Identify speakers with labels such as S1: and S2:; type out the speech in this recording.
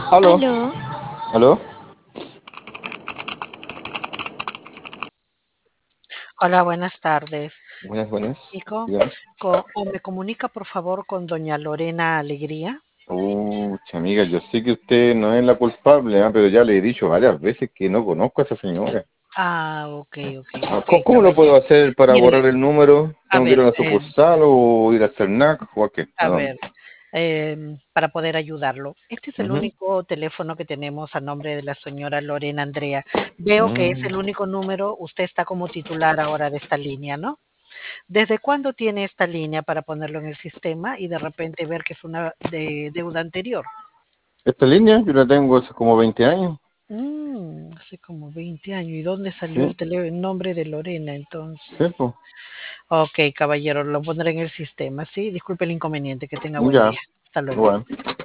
S1: Aló,
S2: Aló,
S1: aló.
S2: hola, buenas tardes.
S1: Buenas, buenas.
S2: Nico,
S1: Dígame.
S2: o me comunica por favor con doña Lorena Alegría.
S1: Amiga, yo sé que usted no es la culpable, pero ya le he dicho varias veces que no conozco a esa señora.
S2: Ah, ok, ok, ok,
S1: ¿Cómo lo puedo
S2: caballero.
S1: hacer para
S2: Mire,
S1: borrar el número?
S2: a
S1: ¿Tengo que ir
S2: ver,
S1: a la sucursal o ir a CERNAC o a qué? ¿A
S2: a
S1: dónde?
S2: ver, para poder ayudarlo. Este es el
S1: Ujú,
S2: único teléfono que tenemos a nombre de la señora Lorena Andrea. Veo que es
S1: mm.
S2: el único número. Usted está como titular ahora de esta línea, ¿no? ¿Desde cuándo tiene esta línea para ponerlo en el sistema y de repente ver que es una deuda anterior?
S1: Esta línea yo la tengo hace como 20 años.
S2: Hace como 20 años. ¿Y dónde salió
S1: Sí,
S2: el nombre de Lorena
S1: sí,
S2: entonces?
S1: pues.
S2: Ok, caballero, lo pondré en el sistema, ¿sí? Disculpe el inconveniente, que tenga buen
S1: Ya,
S2: día. Hasta luego.
S1: bueno.